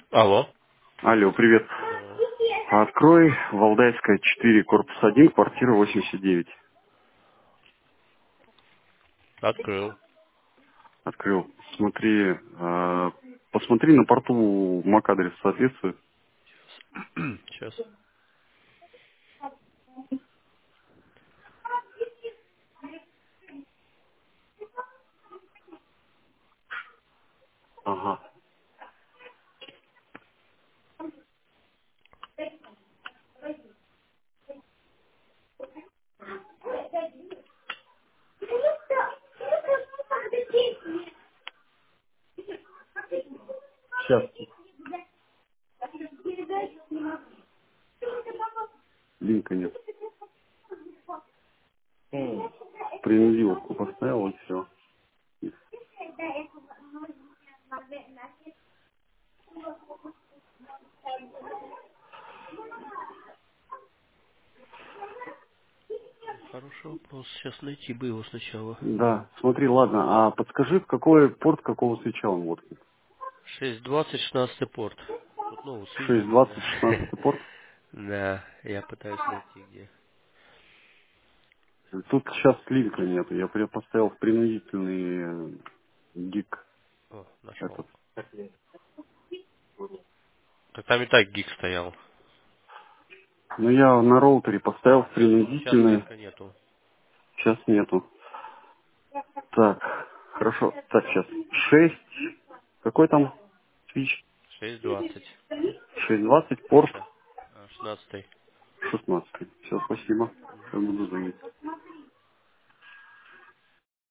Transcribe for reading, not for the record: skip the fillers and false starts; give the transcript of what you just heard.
Алло. Алло, привет. Здорово. Открой Валдайская 4, корпус 1, квартира 89. Открыл. Открыл. Смотри, посмотри на порту MAC адрес соответствует. Сейчас. Ага. Сейчас. Линка нет. Принудиловку поставил и все. Хороший вопрос. Сейчас найти бы его сначала. Да, смотри, ладно, а подскажи, в какой порт какого свеча он вот? 620, 16 порт. Тут, ну, свич для 620, меня. 16 порт. Да, я пытаюсь найти где. Тут сейчас линка нету. Я поставил в принудительный гиг О, нашел. этот. Так там и так гиг стоял. Но я на роутере поставил в Сейчас принудительный. линка нету. Сейчас нету. Так, хорошо. Так, сейчас. 6. Какой там свич? 620. 620 порт Да. 16. 16. Все, спасибо. Я буду звонить.